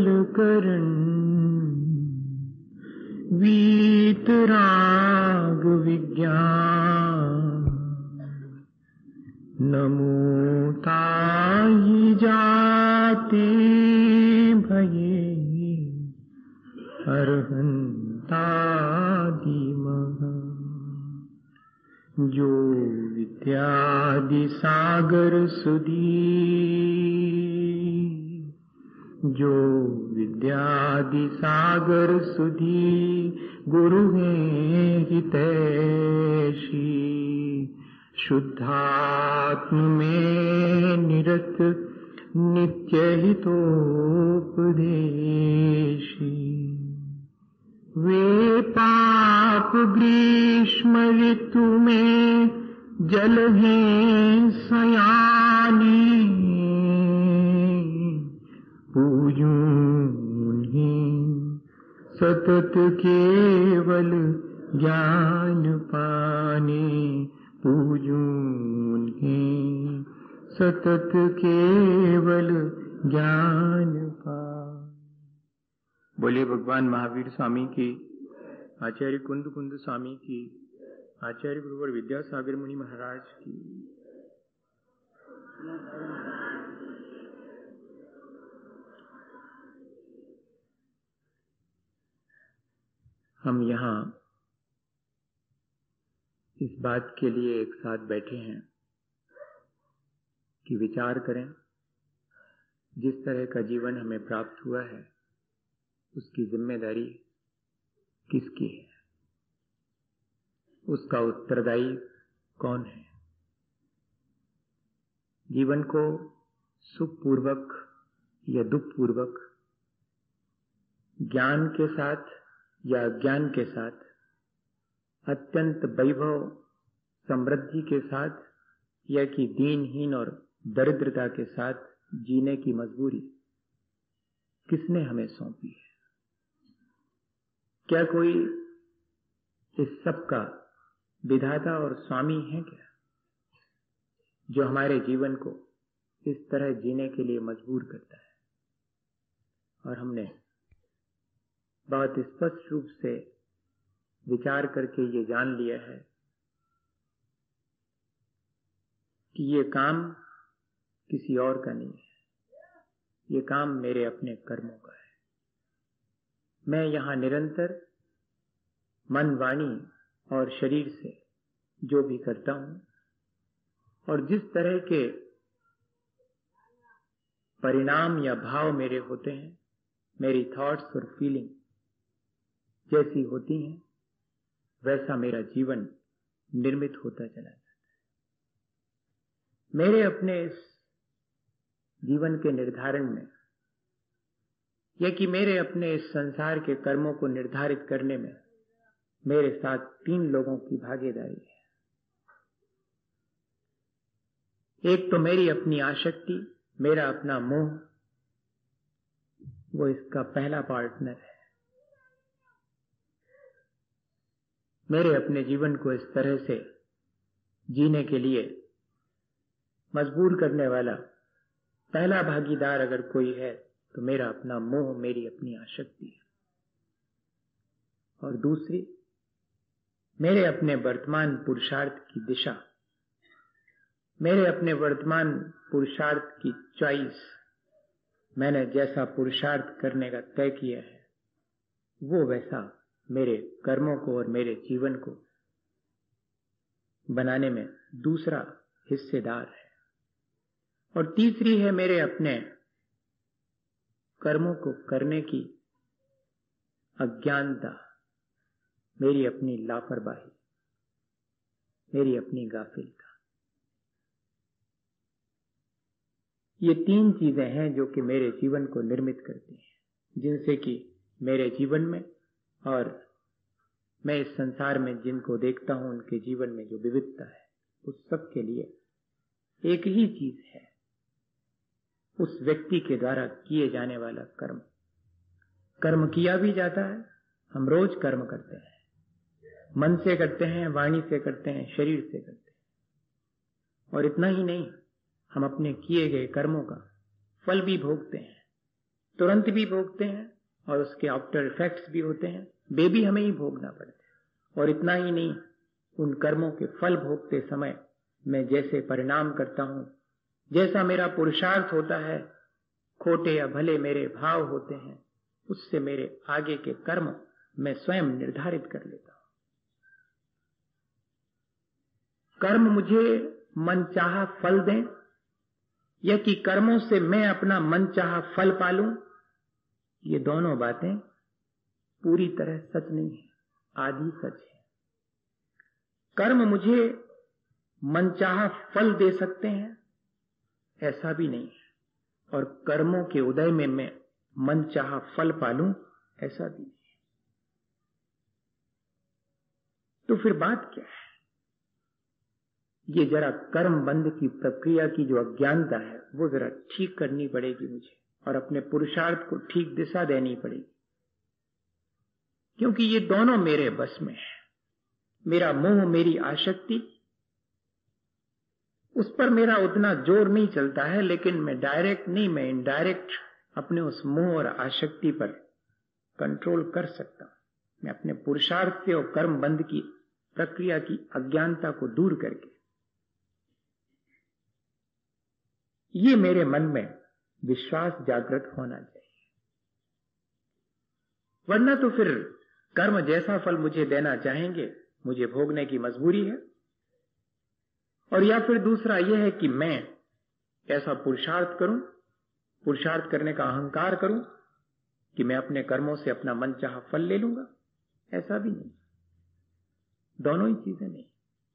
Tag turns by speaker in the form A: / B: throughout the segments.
A: केवल करण वीतराग विज्ञान नमो ताहि जाते भये अरहंतादि महा जो विद्यादि सागर सुधी जो विद्यादि सागर सुधी गुरु हैं हितैषी शुद्धात्म में निरत नित्य हितोपदेशी वे पाप ग्रीष्म ऋतु में जल हैं सयानी पूजूं उन्हें सतत केवल ज्ञान पाने पूजूं उन्हें सतत केवल ज्ञान पाने। बोलिए भगवान महावीर स्वामी की, आचार्य कुंद कुंद स्वामी की, आचार्य गुरुवर विद्यासागर मुनि महाराज की। हम यहाँ इस बात के लिए एक साथ बैठे हैं कि विचार करें जिस तरह का जीवन हमें प्राप्त हुआ है उसकी जिम्मेदारी किसकी है, उसका उत्तरदायी कौन है। जीवन को सुखपूर्वक या दुखपूर्वक, ज्ञान के साथ या अज्ञान के साथ, अत्यंत वैभव समृद्धि के साथ या कि दीनहीन और दरिद्रता के साथ जीने की मजबूरी किसने हमें सौंपी है। क्या कोई इस सब का विधाता और स्वामी है क्या, जो हमारे जीवन को इस तरह जीने के लिए मजबूर करता है। और हमने बहुत स्पष्ट रूप से विचार करके ये जान लिया है कि ये काम किसी और का नहीं है, ये काम मेरे अपने कर्मों का है। मैं यहाँ निरंतर मन, वाणी और शरीर से जो भी करता हूं और जिस तरह के परिणाम या भाव मेरे होते हैं, मेरी थॉट्स और फीलिंग जैसी होती हैं, वैसा मेरा जीवन निर्मित होता चला जाता है। मेरे अपने इस जीवन के निर्धारण में या कि मेरे अपने इस संसार के कर्मों को निर्धारित करने में मेरे साथ 3 लोगों की भागीदारी है। एक तो मेरी अपनी आसक्ति, मेरा अपना मोह, वो इसका पहला पार्टनर है। मेरे अपने जीवन को इस तरह से जीने के लिए मजबूर करने वाला पहला भागीदार अगर कोई है तो मेरा अपना मोह, मेरी अपनी आसक्ति है। और दूसरी, मेरे अपने वर्तमान पुरुषार्थ की दिशा, मेरे अपने वर्तमान पुरुषार्थ की चॉइस, मैंने जैसा पुरुषार्थ करने का तय किया है वो वैसा मेरे कर्मों को और मेरे जीवन को बनाने में दूसरा हिस्सेदार है। और तीसरी है मेरे अपने कर्मों को करने की अज्ञानता, मेरी अपनी लापरवाही, मेरी अपनी गाफिलता। ये 3 चीजें हैं जो कि मेरे जीवन को निर्मित करती हैं, जिनसे कि मेरे जीवन में और मैं इस संसार में जिनको देखता हूं उनके जीवन में जो विविधता है, उस सब के लिए एक ही चीज है, उस व्यक्ति के द्वारा किए जाने वाला कर्म। कर्म किया भी जाता है, हम रोज कर्म करते हैं, मन से करते हैं, वाणी से करते हैं, शरीर से करते हैं। और इतना ही नहीं, हम अपने किए गए कर्मों का फल भी भोगते हैं। तुरंत भी भोगते हैं और उसके आफ्टर इफेक्ट्स भी होते हैं, वे भी हमें ही भोगना पड़ता है। और इतना ही नहीं, उन कर्मों के फल भोगते समय मैं जैसे परिणाम करता हूं, जैसा मेरा पुरुषार्थ होता है, खोटे या भले मेरे भाव होते हैं, उससे मेरे आगे के कर्म मैं स्वयं निर्धारित कर लेता हूं। कर्म मुझे मनचाहा फल दें या कि कर्मों से मैं अपना मनचाहा फल पालूं, ये दोनों बातें पूरी तरह सच नहीं है, आधी सच है। कर्म मुझे मनचाहा फल दे सकते हैं, ऐसा भी नहीं है, और कर्मों के उदय में मैं मनचाहा फल पालूं, ऐसा भी नहीं है। तो फिर बात क्या है? ये जरा कर्म बंध की प्रक्रिया की जो अज्ञानता है वो जरा ठीक करनी पड़ेगी मुझे, और अपने पुरुषार्थ को ठीक दिशा देनी पड़ेगी, क्योंकि ये दोनों मेरे बस में है। मेरा मोह, मेरी आसक्ति, उस पर मेरा उतना जोर नहीं चलता है, लेकिन मैं डायरेक्ट नहीं, मैं इनडायरेक्ट अपने उस मोह और आसक्ति पर कंट्रोल कर सकता हूं। मैं अपने पुरुषार्थ से और कर्म बंध की प्रक्रिया की अज्ञानता को दूर करके, ये मेरे मन में विश्वास जागृत होना चाहिए। वरना तो फिर कर्म जैसा फल मुझे देना चाहेंगे, मुझे भोगने की मजबूरी है। और या फिर दूसरा यह है कि मैं ऐसा पुरुषार्थ करूं, पुरुषार्थ करने का अहंकार करूं कि मैं अपने कर्मों से अपना मनचाहा फल ले लूंगा, ऐसा भी नहीं। दोनों ही चीजें नहीं।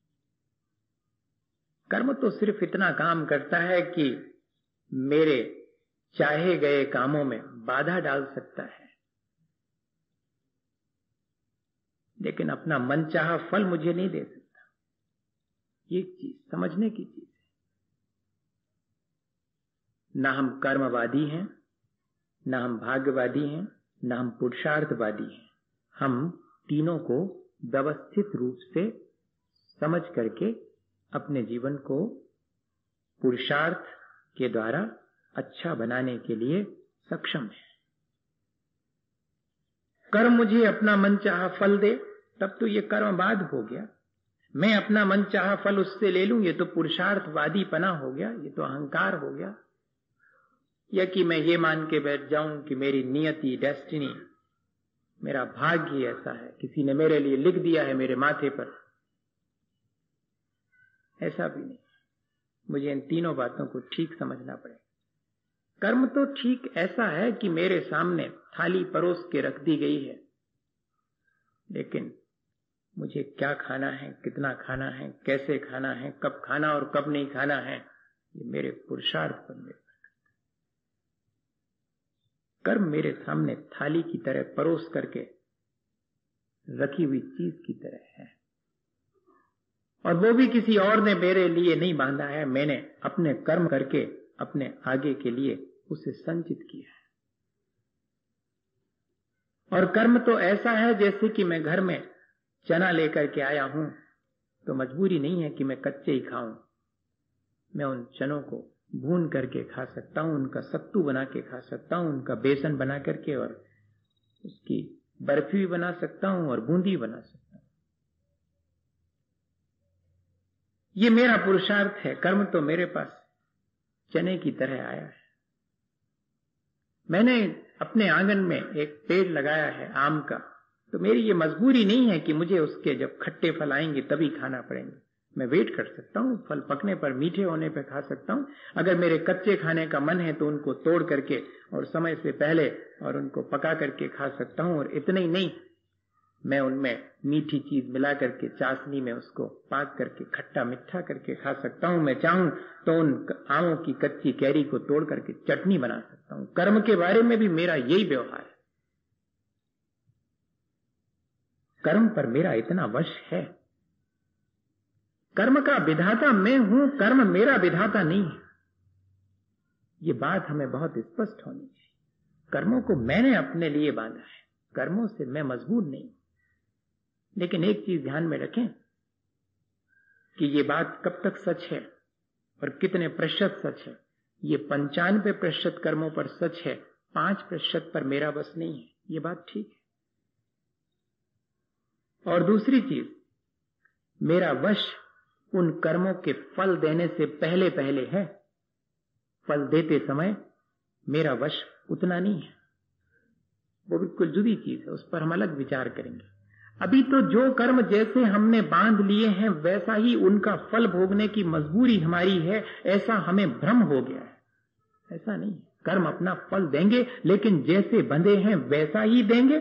A: कर्म तो सिर्फ इतना काम करता है कि मेरे चाहे गए कामों में बाधा डाल सकता है, लेकिन अपना मनचाहा फल मुझे नहीं दे सकता। ये चीज समझने की चीज है। ना हम कर्मवादी हैं, ना हम भाग्यवादी हैं, ना हम पुरुषार्थवादी हैं। हम तीनों को व्यवस्थित रूप से समझ करके अपने जीवन को पुरुषार्थ के द्वारा अच्छा बनाने के लिए सक्षम है। कर्म मुझे अपना मनचाहा फल दे, तब तो ये कर्मवाद हो गया। मैं अपना मनचाहा फल उससे ले लूं, ये तो पुरुषार्थवादीपना हो गया, ये तो अहंकार हो गया। या कि मैं ये मान के बैठ जाऊं कि मेरी नियति, डेस्टिनी, मेरा भाग्य ऐसा है, किसी ने मेरे लिए लिख दिया है मेरे माथे पर, ऐसा भी नहीं। मुझे इन तीनों बातों को ठीक समझना पड़ेगा। कर्म तो ठीक ऐसा है कि मेरे सामने थाली परोस के रख दी गई है, लेकिन मुझे क्या खाना है, कितना खाना है, कैसे खाना है, कब खाना और कब नहीं खाना है, ये मेरे पुरुषार्थ पर निर्भर करता है। कर्म मेरे सामने थाली की तरह परोस करके रखी हुई चीज की तरह है, और वो भी किसी और ने मेरे लिए नहीं बांधा है, मैंने अपने कर्म करके अपने आगे के लिए उसे संचित किया है। और कर्म तो ऐसा है जैसे कि मैं घर में चना लेकर के आया हूं, तो मजबूरी नहीं है कि मैं कच्चे ही खाऊं। मैं उन चनों को भून करके खा सकता हूं, उनका सत्तू बना के खा सकता हूं, उनका बेसन बना करके, और उसकी बर्फी भी बना सकता हूं और बूंदी बना सकता हूं। ये मेरा पुरुषार्थ है। कर्म तो मेरे पास चने की तरह आया है। मैंने अपने आंगन में एक पेड़ लगाया है आम का, तो मेरी ये मजबूरी नहीं है कि मुझे उसके जब खट्टे फल आएंगे तभी खाना पड़ेंगे। मैं वेट कर सकता हूँ, फल पकने पर, मीठे होने पर खा सकता हूँ। अगर मेरे कच्चे खाने का मन है तो उनको तोड़ करके और समय से पहले और उनको पका करके खा सकता हूँ। और इतना ही नहीं, मैं उनमें मीठी चीज मिला करके चाशनी में उसको पाक करके खट्टा मीठा करके खा सकता हूं। मैं चाहूं तो उन आमों की कच्ची कैरी को तोड़ करके चटनी बना सकता हूं। कर्म के बारे में भी मेरा यही व्यवहार है। कर्म पर मेरा इतना वश है। कर्म का विधाता मैं हूं, कर्म मेरा विधाता नहीं है। ये बात हमें बहुत स्पष्ट होनी चाहिए। कर्मों को मैंने अपने लिए बांधा है, कर्मों से मैं मजबूर नहीं। लेकिन एक चीज ध्यान में रखें कि ये बात कब तक सच है और कितने प्रतिशत सच है। ये 95% कर्मों पर सच है, 5% पर मेरा बस नहीं है, ये बात ठीक है। और दूसरी चीज, मेरा वश उन कर्मों के फल देने से पहले पहले है, फल देते समय मेरा वश उतना नहीं है। वो बिल्कुल जुदी चीज है, उस पर हम अलग विचार करेंगे। अभी तो जो कर्म जैसे हमने बांध लिए हैं वैसा ही उनका फल भोगने की मजबूरी हमारी है, ऐसा हमें भ्रम हो गया है। ऐसा नहीं है, कर्म अपना फल देंगे लेकिन जैसे बंधे हैं वैसा ही देंगे,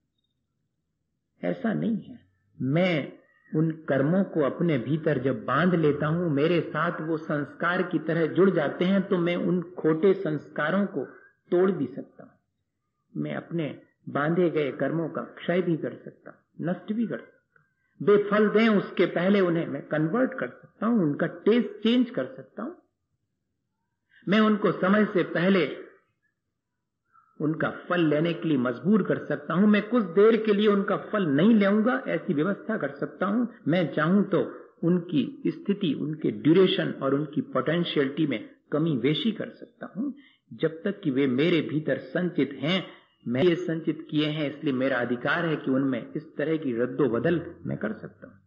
A: ऐसा नहीं है। मैं उन कर्मों को अपने भीतर जब बांध लेता हूं, मेरे साथ वो संस्कार की तरह जुड़ जाते हैं, तो मैं उन खोटे संस्कारों को तोड़ भी सकता हूं। मैं अपने बांधे गए कर्मों का क्षय भी कर सकता हूं, नष्ट भी कर सकता हूं। बेफल दें उसके पहले उन्हें मैं कन्वर्ट कर सकता हूं, उनका टेस्ट चेंज कर सकता हूं। मैं उनको समय से पहले उनका फल लेने के लिए मजबूर कर सकता हूं। मैं कुछ देर के लिए उनका फल नहीं लेऊंगा, ऐसी व्यवस्था कर सकता हूं। मैं चाहूं तो उनकी स्थिति, उनके ड्यूरेशन और उनकी पोटेंशियलिटी में कमी बेशी कर सकता हूं, जब तक कि वे मेरे भीतर संचित हैं। मैं ये संचित किए हैं, इसलिए मेरा अधिकार है कि उनमें इस तरह की रद्दो बदल मैं कर सकता हूं।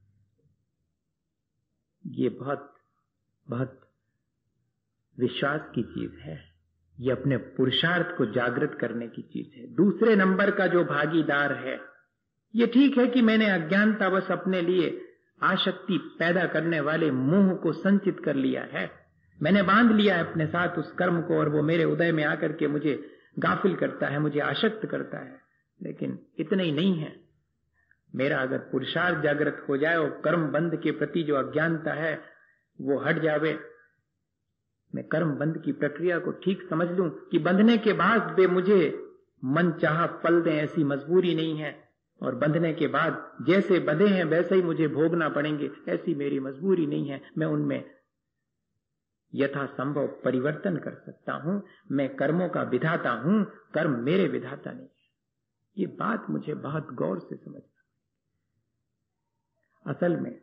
A: ये बहुत बहुत विश्वास की चीज है, ये अपने पुरुषार्थ को जागृत करने की चीज है। दूसरे नंबर का जो भागीदार है, ये ठीक है कि मैंने अज्ञानतावश अपने लिए आसक्ति पैदा करने वाले मोह को संचित कर लिया है, मैंने बांध लिया है अपने साथ उस कर्म को, और वो मेरे उदय में आकर के मुझे गाफिल करता है, मुझे आसक्त करता है। लेकिन इतना ही नहीं है, मेरा अगर पुरुषार्थ जागृत हो जाए और कर्म बंध के प्रति जो अज्ञानता है वो हट जावे, मैं कर्म बंध की प्रक्रिया को ठीक समझ लूं कि बंधने के बाद वे मुझे मन चाहा फल दें ऐसी मजबूरी नहीं है, और बंधने के बाद जैसे बंधे हैं वैसे ही मुझे भोगना पड़ेंगे ऐसी मेरी मजबूरी नहीं है। मैं उनमें यथासंभव परिवर्तन कर सकता हूं। मैं कर्मों का विधाता हूं, कर्म मेरे विधाता नहीं है। ये बात मुझे बहुत गौर से समझना। असल में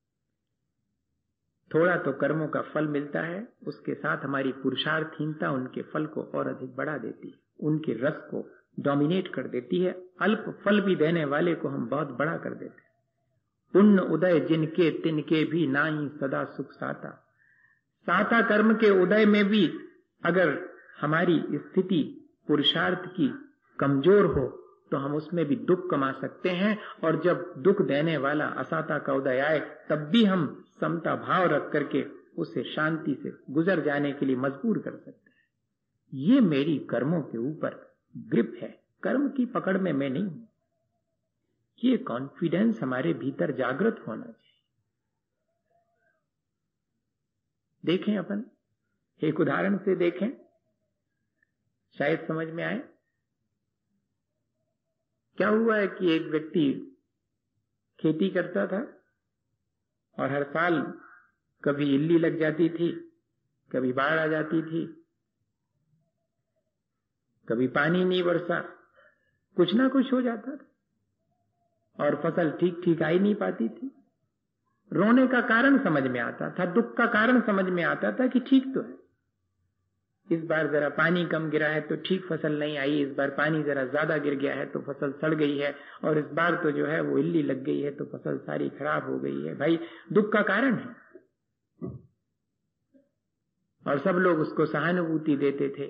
A: थोड़ा तो कर्मों का फल मिलता है, उसके साथ हमारी पुरुषार्थहीनता उनके फल को और अधिक बढ़ा देती है, उनके रस को डोमिनेट कर देती है। अल्प फल भी देने वाले को हम बहुत बड़ा कर देते हैं। पुण्य उदय जिनके तिनके भी नाही सदा सुख साता। साता कर्म के उदय में भी अगर हमारी स्थिति पुरुषार्थ की कमजोर हो तो हम उसमें भी दुख कमा सकते हैं, और जब दुख देने वाला असाता का उदय आए तब भी हम समता भाव रख करके उसे शांति से गुजर जाने के लिए मजबूर कर सकते हैं। ये मेरी कर्मों के ऊपर ग्रिप है, कर्म की पकड़ में मैं नहीं हूं। ये कॉन्फिडेंस हमारे भीतर जागृत होना चाहिए। देखें, अपन एक उदाहरण से देखें, शायद समझ में आए। क्या हुआ है कि एक व्यक्ति खेती करता था और हर साल कभी इल्ली लग जाती थी, कभी बाढ़ आ जाती थी, कभी पानी नहीं बरसा, कुछ ना कुछ हो जाता था और फसल ठीक ठीक आ ही नहीं पाती थी। रोने का कारण समझ में आता था, दुख का कारण समझ में आता था कि ठीक तो है, इस बार जरा पानी कम गिरा है तो ठीक फसल नहीं आई, इस बार पानी जरा ज्यादा गिर गया है तो फसल सड़ गई है, और इस बार तो जो है वो इल्ली लग गई है तो फसल सारी खराब हो गई है। भाई दुख का कारण है, और सब लोग उसको सहानुभूति देते थे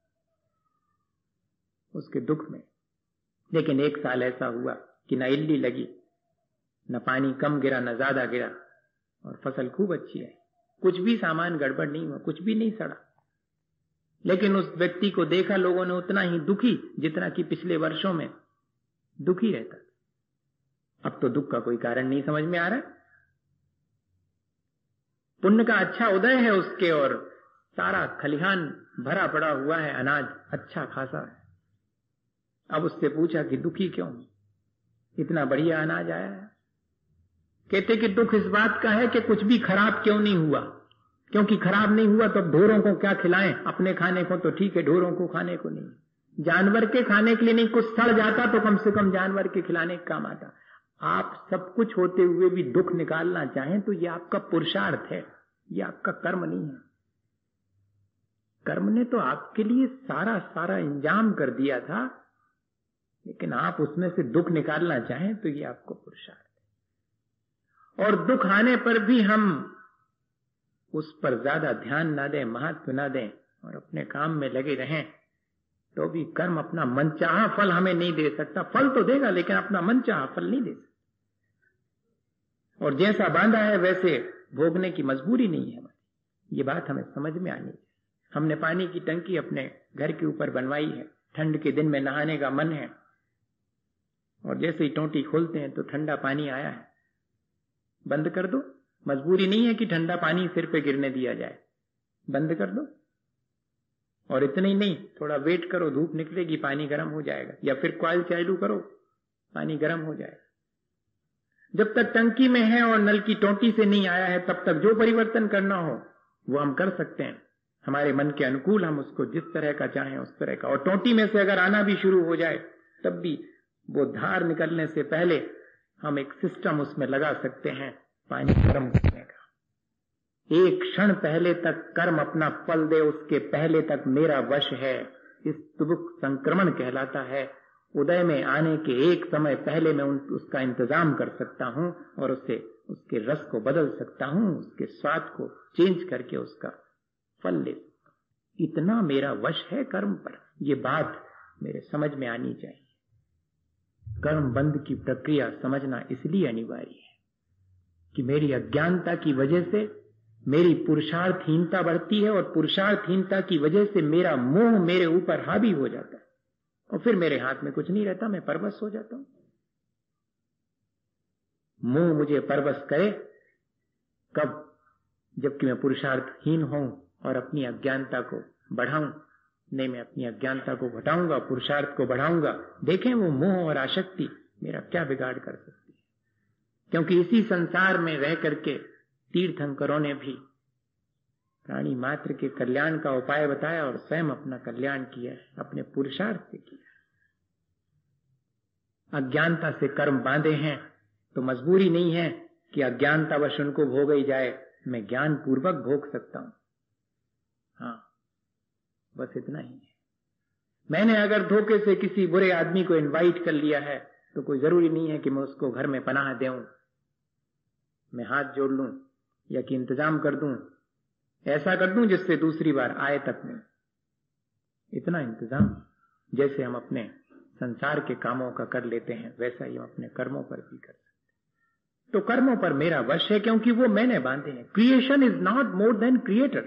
A: उसके दुख में। लेकिन एक साल ऐसा हुआ कि न इल्ली लगी, न पानी कम गिरा, न ज्यादा गिरा, और फसल खूब अच्छी है, कुछ भी सामान गड़बड़ नहीं हुआ, कुछ भी नहीं सड़ा। लेकिन उस व्यक्ति को देखा लोगों ने उतना ही दुखी जितना कि पिछले वर्षों में दुखी रहता था। अब तो दुख का कोई कारण नहीं समझ में आ रहा। पुण्य का अच्छा उदय है उसके, और सारा खलिहान भरा पड़ा हुआ है, अनाज अच्छा खासा है। अब उससे पूछा कि दुखी क्यों, इतना बढ़िया अनाज आया है। कहते कि दुख इस बात का है कि कुछ भी खराब क्यों नहीं हुआ, क्योंकि खराब नहीं हुआ तो अब ढोरों को क्या खिलाएं, अपने खाने को तो ठीक है, ढोरों को खाने को नहीं, जानवर के खाने के लिए नहीं, कुछ सड़ जाता तो कम से कम जानवर के खिलाने का काम आता। आप सब कुछ होते हुए भी दुख निकालना चाहें तो ये आपका पुरुषार्थ है, ये आपका कर्म नहीं है। कर्म ने तो आपके लिए सारा सारा इंतजाम कर दिया था, लेकिन आप उसमें से दुख निकालना चाहें तो ये आपको पुरुषार्थ है। और दुख आने पर भी हम उस पर ज्यादा ध्यान ना दें, महत्व ना दें और अपने काम में लगे रहें, तो भी कर्म अपना मनचाहा फल हमें नहीं दे सकता। फल तो देगा लेकिन अपना मनचाहा फल नहीं दे सकता। और जैसा बांधा है वैसे भोगने की मजबूरी नहीं है हमारी। ये बात हमें समझ में आनी चाहिए। हमने पानी की टंकी अपने घर के ऊपर बनवाई है, ठंड के दिन में नहाने का मन है, और जैसे ही टोंटी खोलते हैं तो ठंडा पानी आया है, बंद कर दो। मजबूरी नहीं है कि ठंडा पानी सिर पे गिरने दिया जाए, बंद कर दो। और इतना ही नहीं, थोड़ा वेट करो, धूप निकलेगी, पानी गर्म हो जाएगा, या फिर कॉइल चालू करो, पानी गर्म हो जाएगा। जब तक टंकी में है और नल की टोंटी से नहीं आया है, तब तक जो परिवर्तन करना हो वो हम कर सकते हैं, हमारे मन के अनुकूल हम उसको जिस तरह का चाहें उस तरह का। और टोंटी में से अगर आना भी शुरू हो जाए तब भी वो धार निकलने से पहले हम एक सिस्टम उसमें लगा सकते हैं पानी गर्म करने का। एक क्षण पहले तक कर्म अपना फल दे, उसके पहले तक मेरा वश है। इस दुख संक्रमण कहलाता है। उदय में आने के एक समय पहले मैं उसका इंतजाम कर सकता हूं और उसके रस को बदल सकता हूं, उसके स्वाद को चेंज करके उसका फल ले सकता हूं। इतना मेरा वश है कर्म पर। ये बात मेरे समझ में आनी चाहिए। कर्म बंध की प्रक्रिया समझना इसलिए अनिवार्य है कि मेरी अज्ञानता की वजह से मेरी पुरुषार्थहीनता बढ़ती है, और पुरुषार्थहीनता की वजह से मेरा मोह मेरे ऊपर हावी हो जाता है, और फिर मेरे हाथ में कुछ नहीं रहता, मैं परवश हो जाता हूं। मोह मुझे परवश करे कब? जबकि मैं पुरुषार्थहीन हूं और अपनी अज्ञानता को बढ़ाऊं। नहीं, मैं अपनी अज्ञानता को घटाऊंगा, पुरुषार्थ को बढ़ाऊंगा। देखें वो मोह और आसक्ति मेरा क्या बिगाड़ कर सकती है। क्योंकि इसी संसार में रह करके तीर्थंकरों ने भी प्राणी मात्र के कल्याण का उपाय बताया और स्वयं अपना कल्याण किया, अपने पुरुषार्थ से किया। अज्ञानता से कर्म बांधे हैं तो मजबूरी नहीं है कि अज्ञानतावश उनको भोग ही जाए, मैं ज्ञान पूर्वक भोग सकता हूं। हाँ, बस इतना ही है। मैंने अगर धोखे से किसी बुरे आदमी को इनवाइट कर लिया है तो कोई जरूरी नहीं है कि मैं उसको घर में पनाह देऊं, मैं हाथ जोड़ लूं या कि इंतजाम कर दूं, ऐसा कर दूं जिससे दूसरी बार आए तक नहीं। इतना इंतजाम जैसे हम अपने संसार के कामों का कर लेते हैं, वैसा ही हम अपने कर्मों पर भी कर सकते हैं। तो कर्मों पर मेरा वश है क्योंकि वो मैंने बांधे हैं। Creation is not more than creator.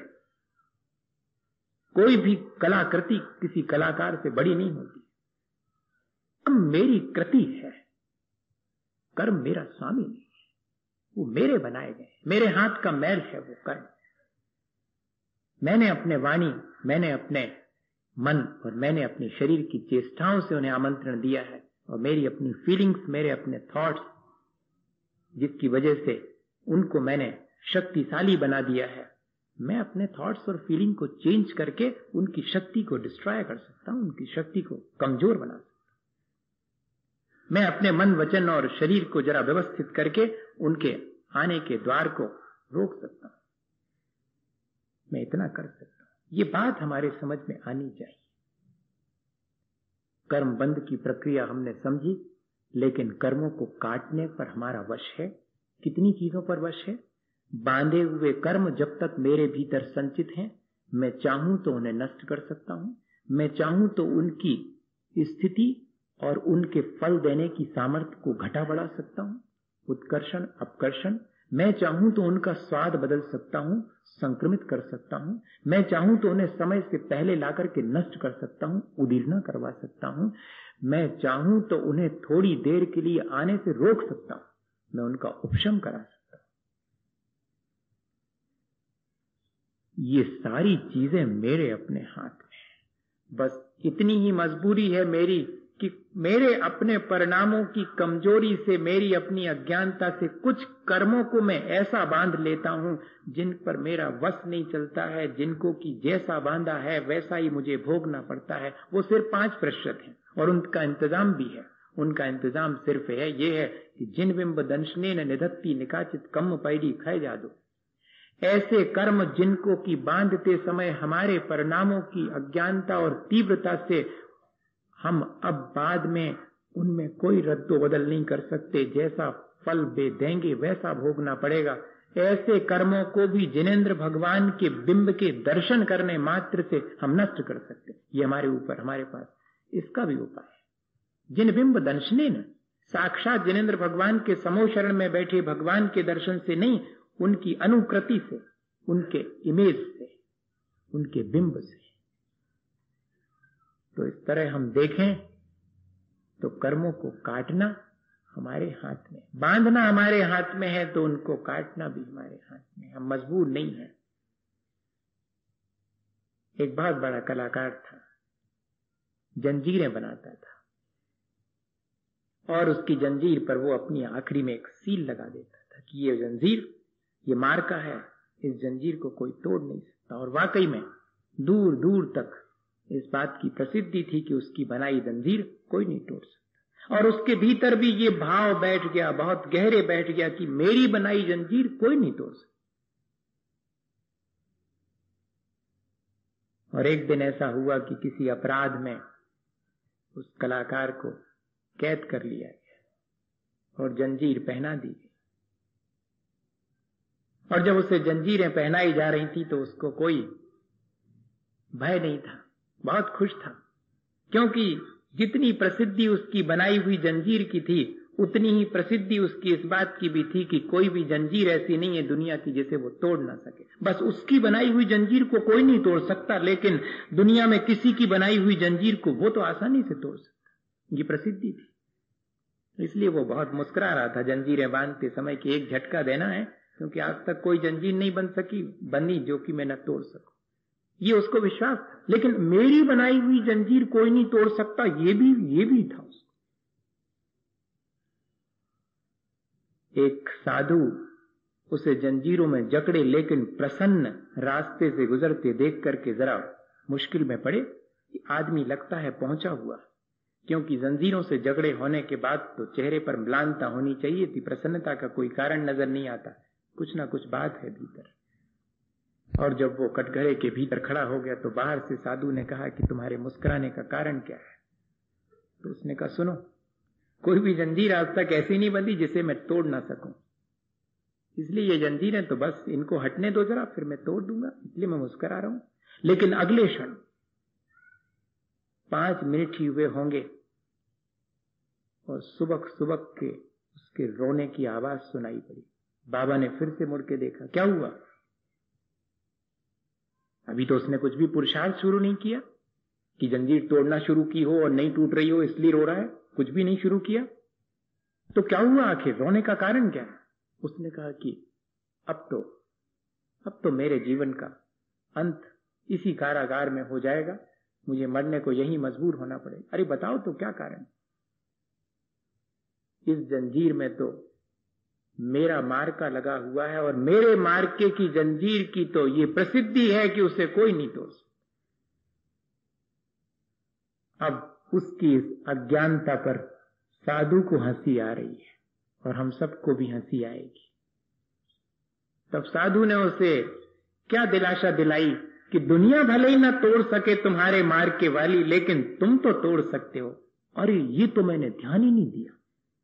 A: कोई भी कलाकृति किसी कलाकार से बड़ी नहीं होती। कर्म मेरी कृति है, कर्म मेरा स्वामी नहीं है, वो मेरे बनाए गए, मेरे हाथ का मैल है वो कर्म। मैंने अपने वाणी, मैंने अपने मन और मैंने अपने शरीर की चेष्टाओं से उन्हें आमंत्रण दिया है, और मेरी अपनी फीलिंग्स, मेरे अपने थॉट्स, जिसकी वजह से उनको मैंने शक्तिशाली बना दिया है। मैं अपने थॉट्स और फीलिंग को चेंज करके उनकी शक्ति को डिस्ट्रॉय कर सकता हूं, उनकी शक्ति को कमजोर बना सकता हूं। मैं अपने मन, वचन और शरीर को जरा व्यवस्थित करके उनके आने के द्वार को रोक सकता हूं। मैं इतना कर सकता हूं। ये बात हमारे समझ में आनी चाहिए। कर्म बंध की प्रक्रिया हमने समझी, लेकिन कर्मों को काटने पर हमारा वश है। कितनी चीजों पर वश है? बांधे हुए कर्म जब तक मेरे भीतर संचित हैं, मैं चाहूं तो उन्हें नष्ट कर सकता हूं। मैं चाहूं तो उनकी स्थिति और उनके फल देने की सामर्थ्य को घटा बढ़ा सकता हूं, उत्कर्षण अपकर्षण। मैं चाहूं तो उनका स्वाद बदल सकता हूं, संक्रमित कर सकता हूं। मैं चाहूं तो उन्हें समय से पहले लाकर के नष्ट कर सकता हूं, उदीर्णा करवा सकता हूं। मैं चाहूं तो उन्हें थोड़ी देर के लिए आने से रोक सकता हूं, मैं उनका उपशम करा सकता हूं। ये सारी चीजें मेरे अपने हाथ में है। बस इतनी ही मजबूरी है मेरी कि मेरे अपने परिणामों की कमजोरी से, मेरी अपनी अज्ञानता से कुछ कर्मों को मैं ऐसा बांध लेता हूं जिन पर मेरा वश नहीं चलता है, जिनको कि जैसा बांधा है वैसा ही मुझे भोगना पड़ता है। वो सिर्फ 5% है और उनका इंतजाम भी है। उनका इंतजाम सिर्फ है, ये है कि जिन बिंब दंशने न निधत्ती निकाचित कम पैडी खय जादो। ऐसे कर्म जिनको कि बांधते समय हमारे परिणामों की अज्ञानता और तीव्रता से हम अब बाद में उनमें कोई रद्दो बदल नहीं कर सकते, जैसा फल वे देंगे वैसा भोगना पड़ेगा। ऐसे कर्मों को भी जिनेंद्र भगवान के बिंब के दर्शन करने मात्र से हम नष्ट कर सकते। ये हमारे ऊपर, हमारे पास इसका भी उपाय है। जिन बिंब दर्शने न, साक्षात जिनेंद्र भगवान के समो शरण में बैठे भगवान के दर्शन से नहीं, उनकी अनुकृति से, उनके इमेज से, उनके बिंब से। तो इस तरह हम देखें तो कर्मों को काटना हमारे हाथ में, बांधना हमारे हाथ में है, तो उनको काटना भी हमारे हाथ में। हम मजबूर नहीं हैं। एक बहुत बड़ा कलाकार था, जंजीरें बनाता था, और उसकी जंजीर पर वो अपनी आखिरी में एक सील लगा देता था कि ये जंजीर, ये मार्का है, इस जंजीर को कोई तोड़ नहीं सकता। और वाकई में दूर दूर तक इस बात की प्रसिद्धि थी कि उसकी बनाई जंजीर कोई नहीं तोड़ सकता। और उसके भीतर भी ये भाव बैठ गया, बहुत गहरे बैठ गया कि मेरी बनाई जंजीर कोई नहीं तोड़ सकता। और एक दिन ऐसा हुआ कि किसी अपराध में उस कलाकार को कैद कर लिया गया और जंजीर पहना दी गई। और जब उसे जंजीरें पहनाई जा रही थी तो उसको कोई भय नहीं था, बहुत खुश था, क्योंकि जितनी प्रसिद्धि उसकी बनाई हुई जंजीर की थी, उतनी ही प्रसिद्धि उसकी इस बात की भी थी कि कोई भी जंजीर ऐसी नहीं है दुनिया की जिसे वो तोड़ ना सके। बस उसकी बनाई हुई जंजीर को कोई नहीं तोड़ सकता, लेकिन दुनिया में किसी की बनाई हुई जंजीर को वो तो आसानी से तोड़ सकता। ये प्रसिद्धि थी। इसलिए वो बहुत मुस्कुरा रहा था जंजीरें बांधते समय कि एक झटका देना है, क्योंकि आज तक कोई जंजीर नहीं बनी जो कि मैं न तोड़ सकूं। ये उसको विश्वास था। लेकिन मेरी बनाई हुई जंजीर कोई नहीं तोड़ सकता, ये भी था उसको। एक साधु उसे जंजीरों में जकड़े लेकिन प्रसन्न रास्ते से गुजरते देख करके जरा मुश्किल में पड़े। आदमी लगता है पहुंचा हुआ, क्योंकि जंजीरों से जकड़े होने के बाद तो चेहरे पर म्लानता होनी चाहिए थी, प्रसन्नता का कोई कारण नजर नहीं आता, कुछ ना कुछ बात है भीतर। और जब वो कटघरे के भीतर खड़ा हो गया तो बाहर से साधु ने कहा कि तुम्हारे मुस्कुराने का कारण क्या है? तो उसने कहा, सुनो, कोई भी जंजीर आज तक ऐसी नहीं बंधी जिसे मैं तोड़ ना सकूं, इसलिए ये जंजीरें तो बस इनको हटने दो जरा, फिर मैं तोड़ दूंगा, इसलिए मैं मुस्कुरा रहा हूं। लेकिन अगले क्षण 5 मिनट ही हुए होंगे और सुबक सुबक के उसके रोने की आवाज सुनाई पड़ी। बाबा ने फिर से मुड़ के देखा, क्या हुआ? अभी तो उसने कुछ भी पुरुषार्थ शुरू नहीं किया कि जंजीर तोड़ना शुरू की हो और नहीं टूट रही हो इसलिए रो रहा है, कुछ भी नहीं शुरू किया। तो क्या हुआ आखिर? रोने का कारण क्या है? उसने कहा कि अब तो मेरे जीवन का अंत इसी कारागार में हो जाएगा, मुझे मरने को यही मजबूर होना पड़ेगा। अरे बताओ तो क्या कारण? इस जंजीर में तो मेरा मार्का लगा हुआ है और मेरे मार्के की जंजीर की तो ये प्रसिद्धि है कि उसे कोई नहीं तोड़ सकता। अब उसकी इस अज्ञानता पर साधु को हंसी आ रही है और हम सबको भी हंसी आएगी। तब साधु ने उसे क्या दिलासा दिलाई कि दुनिया भले ही ना तोड़ सके तुम्हारे मार्के वाली, लेकिन तुम तो तोड़ सकते हो। अरे ये तो मैंने ध्यान ही नहीं दिया।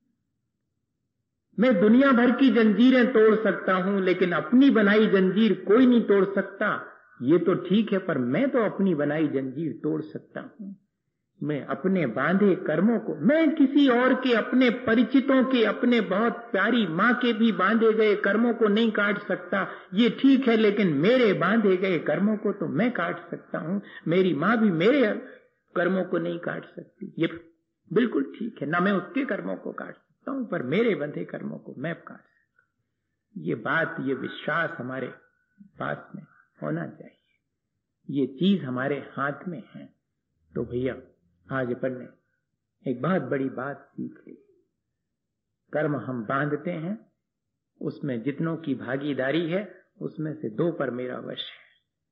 A: मैं दुनिया भर की जंजीरें तोड़ सकता हूं, लेकिन अपनी बनाई जंजीर कोई नहीं तोड़ सकता। ये तो ठीक है, पर मैं तो अपनी बनाई जंजीर तोड़ सकता हूं। मैं अपने बांधे कर्मों को, मैं किसी और के, अपने परिचितों के, अपने बहुत प्यारी मां के भी बांधे गए कर्मों को नहीं काट सकता। ये ठीक है, लेकिन मेरे बांधे गए कर्मों को तो मैं काट सकता हूं। मेरी मां भी मेरे कर्मों को नहीं काट सकती। ये बिल्कुल ठीक है, ना मैं उसके कर्मों को काट सकता हूं, पर मेरे बंधे कर्मों को मैं काट सकता हूं। ये बात, ये विश्वास हमारे पास में होना चाहिए। ये चीज हमारे हाथ में है। तो भैया आज अपन ने एक बहुत बड़ी बात सीख ली। कर्म हम बांधते हैं, उसमें जितनों की भागीदारी है उसमें से 2 पर मेरा वश है,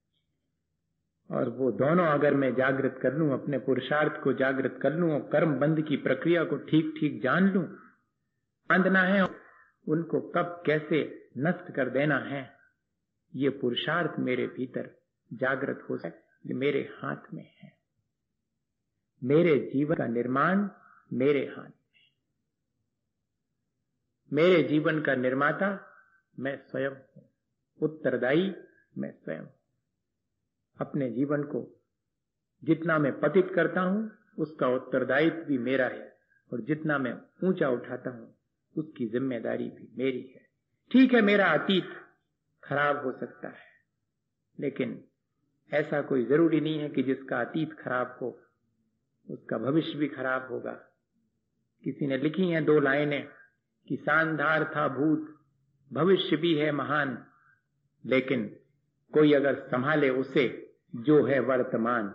A: और वो दोनों अगर मैं जागृत कर लूं, अपने पुरुषार्थ को जागृत कर लूं और कर्म बंध की प्रक्रिया को ठीक ठीक जान लूं, बांधना है उनको कब कैसे नष्ट कर देना है, ये पुरुषार्थ मेरे भीतर जागृत हो सके, ये मेरे हाथ में है। मेरे जीवन का निर्माण मेरे हाथ में, मेरे जीवन का निर्माता मैं स्वयं हूं, उत्तरदायी मैं स्वयं हूं। अपने जीवन को जितना मैं पतित करता हूं उसका उत्तरदायित्व भी मेरा है, और जितना मैं ऊंचा उठाता हूं उसकी जिम्मेदारी भी मेरी है। ठीक है, मेरा अतीत खराब हो सकता है, लेकिन ऐसा कोई जरूरी नहीं है कि जिसका अतीत खराब हो उसका भविष्य भी खराब होगा। किसी ने लिखी हैं 2 लाइनें कि शानदार था भूत, भविष्य भी है महान, लेकिन कोई अगर संभाले उसे जो है वर्तमान।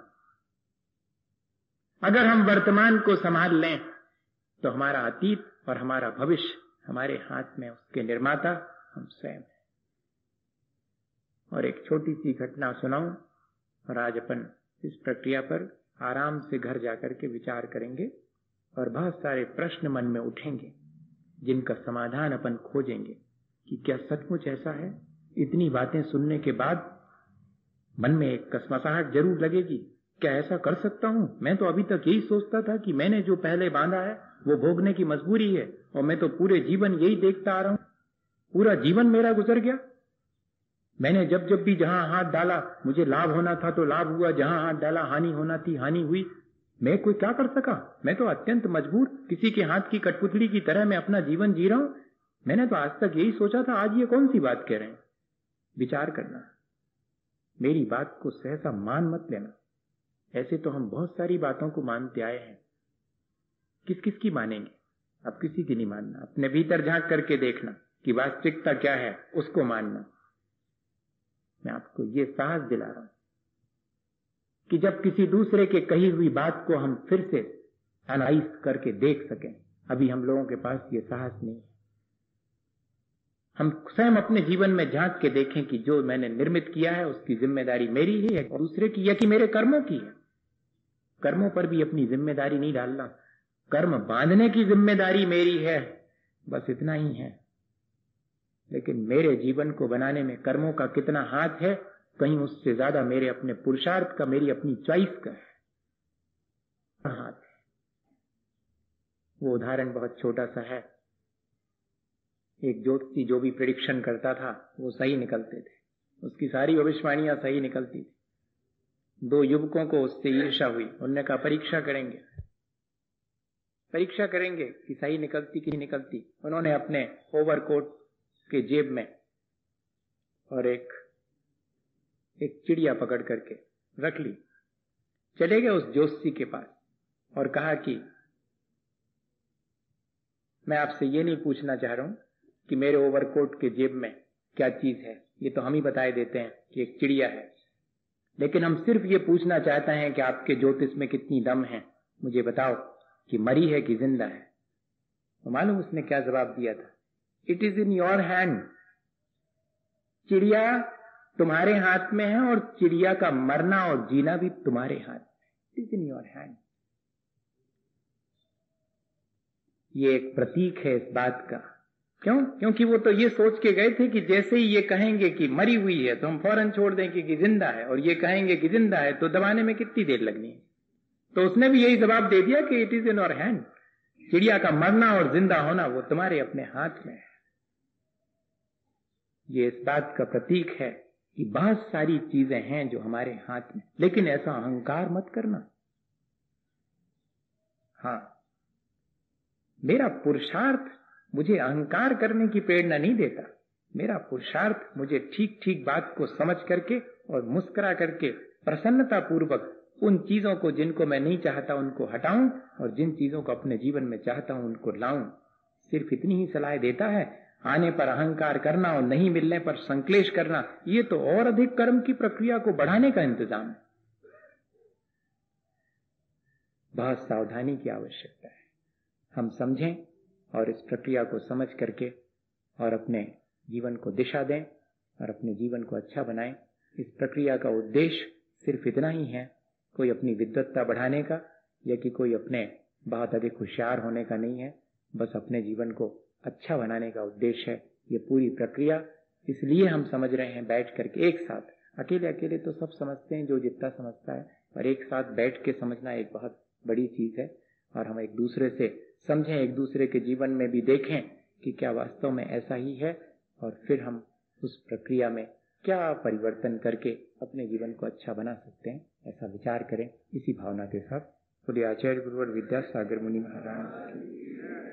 A: अगर हम वर्तमान को संभाल लें तो हमारा अतीत और हमारा भविष्य हमारे हाथ में, उसके निर्माता हम स्वयं हैं। और एक छोटी सी घटना सुनाऊं, और आज अपन इस प्रक्रिया पर आराम से घर जाकर के विचार करेंगे, और बहुत सारे प्रश्न मन में उठेंगे जिनका समाधान अपन खोजेंगे कि क्या सचमुच ऐसा है। इतनी बातें सुनने के बाद मन में एक कसमसाहट जरूर लगेगी, क्या ऐसा कर सकता हूं? मैं तो अभी तक यही सोचता था कि मैंने जो पहले बांधा है वो भोगने की मजबूरी है, और मैं तो पूरे जीवन यही देखता आ रहा हूं, पूरा जीवन मेरा गुजर गया। मैंने जब जब भी जहां हाथ डाला मुझे लाभ होना था तो लाभ हुआ, जहां हाथ डाला हानि होना थी हानि हुई। मैं कोई क्या कर सका? मैं तो अत्यंत मजबूर, किसी के हाथ की कठपुतली की तरह मैं अपना जीवन जी रहा हूं। मैंने तो आज तक यही सोचा था, आज ये कौन सी बात कह रहे हैं? विचार करना, मेरी बात को सहसा मान मत लेना। ऐसे तो हम बहुत सारी बातों को मानते आए हैं, किस किस की मानेंगे? अब किसी की नहीं मानना, अपने भीतर झांक करके देखना कि वास्तविकता क्या है, उसको मानना। मैं आपको ये साहस दिला रहा हूं कि जब किसी दूसरे के कही हुई बात को हम फिर से एनालाइज करके देख सकें, अभी हम लोगों के पास ये साहस नहीं है। हम स्वयं अपने जीवन में झांक के देखें कि जो मैंने निर्मित किया है उसकी जिम्मेदारी मेरी ही है, और दूसरे की, या कि मेरे कर्मों की है। कर्मों पर भी अपनी जिम्मेदारी नहीं डालना, कर्म बांधने की जिम्मेदारी मेरी है, बस इतना ही है। लेकिन मेरे जीवन को बनाने में कर्मों का कितना हाथ है, कहीं उससे ज्यादा मेरे अपने पुरुषार्थ का, मेरी अपनी चॉइस का हाथ है। वो उदाहरण बहुत छोटा सा है। एक ज्योतिषी जो भी प्रेडिक्शन करता था वो सही निकलते थे, उसकी सारी भविष्यवाणियां सही निकलती थी। 2 युवकों को उससे ईर्ष्या हुई, उन्होंने कहा परीक्षा करेंगे कि सही निकलती कि नहीं निकलती। उन्होंने अपने ओवरकोट के जेब में और एक चिड़िया पकड़ करके रख ली, चले गए उस ज्योतिषी के पास और कहा कि मैं आपसे ये नहीं पूछना चाह रहा हूं कि मेरे ओवरकोट के जेब में क्या चीज है, ये तो हम ही बताए देते हैं कि एक चिड़िया है, लेकिन हम सिर्फ ये पूछना चाहते हैं कि आपके ज्योतिष में कितनी दम है, मुझे बताओ कि मरी है कि जिंदा है। तो मालूम उसने क्या जवाब दिया था? It is in your hand. चिड़िया तुम्हारे हाथ में है, और चिड़िया का मरना और जीना भी तुम्हारे हाथ में। It is in your hand. ये एक प्रतीक है इस बात का। क्यों? क्योंकि वो तो ये सोच के गए थे कि जैसे ही ये कहेंगे कि मरी हुई है तो हम फौरन छोड़ देंगे कि जिंदा है, और ये कहेंगे कि जिंदा है तो दबाने में कितनी देर लगनी है। तो उसने भी यही जवाब दे दिया कि it is in your hand. चिड़िया का मरना और जिंदा होना वो तुम्हारे अपने हाथ में है। ये इस बात का प्रतीक है कि बहुत सारी चीजें हैं जो हमारे हाथ में, लेकिन ऐसा अहंकार मत करना। हाँ, मेरा पुरुषार्थ मुझे अहंकार करने की प्रेरणा नहीं देता। मेरा पुरुषार्थ मुझे ठीक ठीक बात को समझ करके और मुस्कुरा करके प्रसन्नता पूर्वक उन चीजों को जिनको मैं नहीं चाहता उनको हटाऊं, और जिन चीजों को अपने जीवन में चाहता हूं उनको लाऊं। सिर्फ इतनी ही सलाह देता है। आने पर अहंकार करना और नहीं मिलने पर संक्लेश करना, ये तो और अधिक कर्म की प्रक्रिया को बढ़ाने का इंतजाम है। बहुत सावधानी की आवश्यकता है। हम समझें और इस प्रक्रिया को समझ करके और अपने जीवन को दिशा दें और अपने जीवन को अच्छा बनाएं। इस प्रक्रिया का उद्देश्य सिर्फ इतना ही है, कोई अपनी विद्वत्ता बढ़ाने का या कि कोई अपने बहुत अधिक होशियार होने का नहीं है। बस अपने जीवन को अच्छा बनाने का उद्देश्य है। ये पूरी प्रक्रिया इसलिए हम समझ रहे हैं बैठ करके एक साथ। अकेले अकेले तो सब समझते हैं जो जितना समझता है, और एक साथ बैठ के समझना एक बहुत बड़ी चीज है। और हम एक दूसरे से समझें, एक दूसरे के जीवन में भी देखें कि क्या वास्तव में ऐसा ही है, और फिर हम उस प्रक्रिया में क्या परिवर्तन करके अपने जीवन को अच्छा बना सकते हैं, ऐसा विचार करें। इसी भावना के साथ बोलिए आचार्य गुरुवर विद्यासागर मुनि महाराज।